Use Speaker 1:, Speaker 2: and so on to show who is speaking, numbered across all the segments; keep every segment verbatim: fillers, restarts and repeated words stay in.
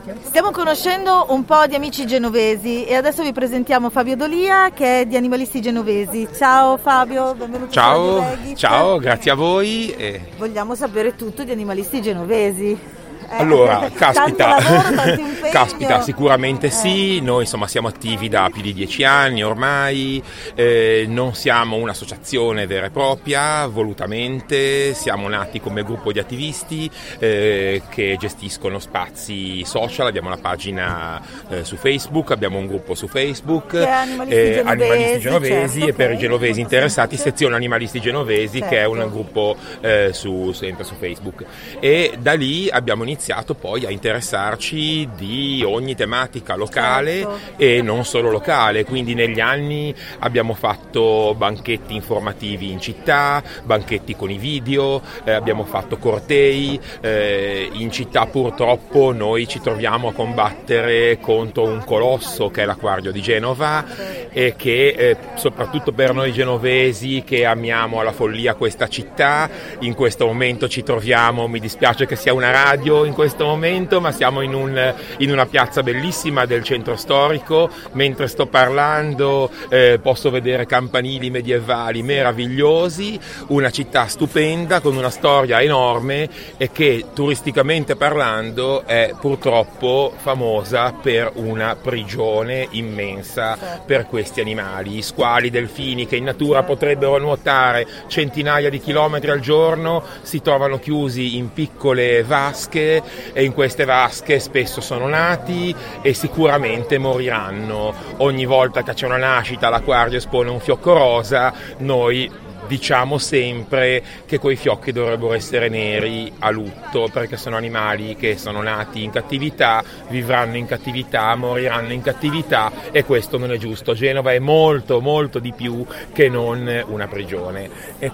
Speaker 1: Stiamo conoscendo un po' di amici genovesi e adesso vi presentiamo Fabio D'Olia, che è di Animalisti Genovesi. Ciao Fabio, benvenuto.
Speaker 2: Ciao, ciao, grazie a voi. E...
Speaker 1: vogliamo sapere tutto di Animalisti Genovesi. Eh,
Speaker 2: allora, caspita,
Speaker 1: lavoro,
Speaker 2: caspita, sicuramente sì, noi insomma siamo attivi da più di dieci anni ormai, eh, non siamo un'associazione vera e propria, volutamente, siamo nati come gruppo di attivisti eh, che gestiscono spazi social, abbiamo una pagina eh, su Facebook, abbiamo un gruppo su Facebook,
Speaker 1: che è Animalisti
Speaker 2: eh,
Speaker 1: Genovesi,
Speaker 2: Animalisti Genovesi
Speaker 1: certo,
Speaker 2: e per
Speaker 1: okay.
Speaker 2: i genovesi interessati sezione Animalisti Genovesi, certo. Che è un gruppo eh, su, sempre su Facebook, e da lì abbiamo iniziato iniziato poi a interessarci di ogni tematica locale, certo. E non solo locale, quindi negli anni abbiamo fatto banchetti informativi in città, banchetti con i video, eh, abbiamo fatto cortei, eh, in città purtroppo noi ci troviamo a combattere contro un colosso che è l'Acquario di Genova e che eh, soprattutto per noi genovesi che amiamo alla follia questa città, in questo momento ci troviamo, mi dispiace che sia una radio in questo momento, ma siamo in, un, in una piazza bellissima del centro storico, mentre sto parlando eh, posso vedere campanili medievali meravigliosi, una città stupenda con una storia enorme e che turisticamente parlando è purtroppo famosa per una prigione immensa per questi animali, squali, delfini che in natura potrebbero nuotare centinaia di chilometri al giorno, si trovano chiusi in piccole vasche e in queste vasche spesso sono nati e sicuramente moriranno. Ogni volta che c'è una nascita l'acquario espone un fiocco rosa, noi diciamo sempre che quei fiocchi dovrebbero essere neri a lutto, perché sono animali che sono nati in cattività, vivranno in cattività, moriranno in cattività e questo non è giusto. Genova è molto molto di più che non una prigione e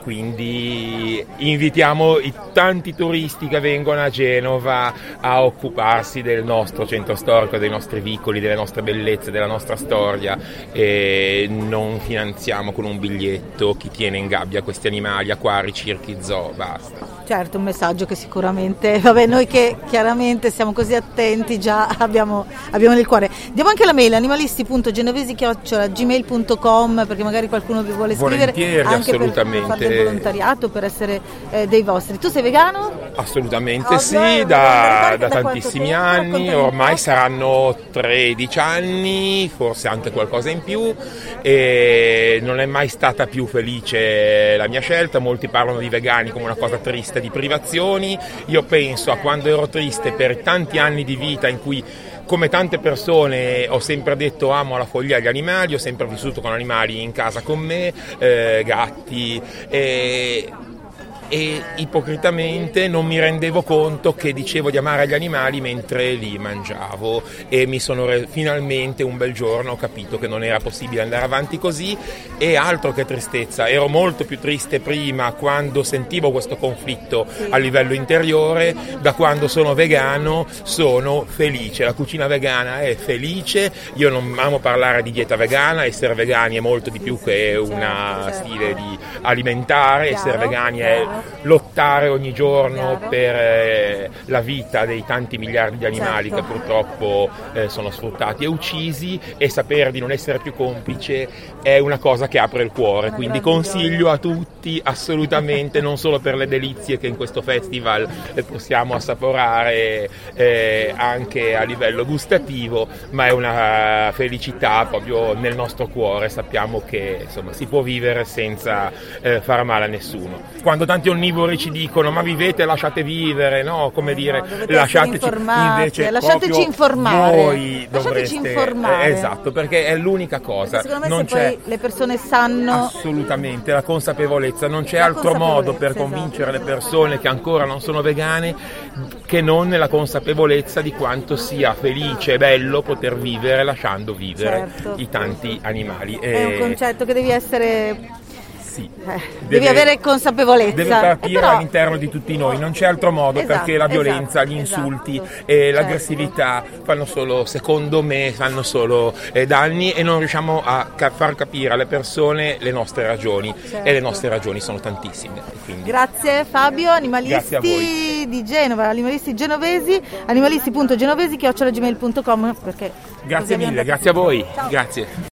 Speaker 2: quindi invitiamo i tanti turisti che vengono a Genova a occuparsi del nostro centro storico, dei nostri vicoli, delle nostre bellezze, della nostra storia, e non finanziamo con un biglietto chi tiene in gabbia questi animali, acquari, circhi, zoo, basta.
Speaker 1: Certo, un messaggio che sicuramente, vabbè, noi che chiaramente siamo così attenti già abbiamo, abbiamo nel cuore. Diamo anche la mail animalisti punto genovesi chiocciola gmail punto com perché magari qualcuno vi vuole scrivere.
Speaker 2: Volentieri,
Speaker 1: anche
Speaker 2: assolutamente.
Speaker 1: Per fare del volontariato, per essere eh, dei vostri. Tu sei vegano?
Speaker 2: Assolutamente
Speaker 1: oh,
Speaker 2: sì,
Speaker 1: no,
Speaker 2: da, da
Speaker 1: da
Speaker 2: tantissimi anni, ormai saranno tredici anni, forse anche qualcosa in più, e non è mai stata più felice la mia scelta. Molti parlano di vegani come una cosa triste, di privazioni. Io penso a quando ero triste per tanti anni di vita in cui, come tante persone, ho sempre detto amo la follia agli animali, ho sempre vissuto con animali in casa con me, eh, gatti, e... e ipocritamente non mi rendevo conto che dicevo di amare gli animali mentre li mangiavo, e mi sono re- finalmente un bel giorno ho capito che non era possibile andare avanti così. E altro che tristezza, ero molto più triste prima quando sentivo questo conflitto a livello interiore. Da quando sono vegano sono felice, la cucina vegana è felice, io non amo parlare di dieta vegana, essere vegani è molto di più che una stile di alimentare, essere vegani è lottare ogni giorno Chiaro. per eh, la vita dei tanti miliardi di animali certo. che purtroppo eh, sono sfruttati e uccisi, e sapere di non essere più complice è una cosa che apre il cuore, una quindi consiglio a tutti assolutamente, non solo per le delizie che in questo festival eh, possiamo assaporare eh, anche a livello gustativo, ma è una felicità proprio nel nostro cuore. Sappiamo che insomma si può vivere senza eh, far male a nessuno. Quando tanti onnivori ci dicono ma vivete, lasciate vivere, no? Come dire, no, lasciateci invece
Speaker 1: lasciateci informare.
Speaker 2: Voi
Speaker 1: lasciateci
Speaker 2: dovreste,
Speaker 1: informare.
Speaker 2: Eh, esatto, perché è l'unica cosa.
Speaker 1: Perché secondo me
Speaker 2: non
Speaker 1: se
Speaker 2: c'è
Speaker 1: poi le persone sanno
Speaker 2: assolutamente la consapevolezza, non c'è
Speaker 1: la
Speaker 2: altro modo per
Speaker 1: esatto.
Speaker 2: convincere le persone che ancora non sono vegane che non nella consapevolezza di quanto sia felice e bello poter vivere lasciando vivere
Speaker 1: certo.
Speaker 2: i tanti animali.
Speaker 1: È un concetto che devi essere
Speaker 2: Sì,
Speaker 1: eh,
Speaker 2: deve,
Speaker 1: devi avere consapevolezza.
Speaker 2: Deve partire
Speaker 1: però
Speaker 2: all'interno di tutti noi, non c'è altro modo,
Speaker 1: esatto,
Speaker 2: perché la violenza,
Speaker 1: esatto,
Speaker 2: gli insulti
Speaker 1: esatto,
Speaker 2: e
Speaker 1: certo.
Speaker 2: l'aggressività fanno solo, secondo me, fanno solo eh, danni, e non riusciamo a ca- far capire alle persone le nostre ragioni, certo. e le nostre ragioni sono tantissime. Quindi.
Speaker 1: Grazie Fabio, Animalisti.
Speaker 2: Grazie a voi.
Speaker 1: animali di Genova, animalisti genovesi, animalisti punto genovesi chiocciola gmail punto com, perché
Speaker 2: grazie mille, grazie a voi. Ciao. Grazie.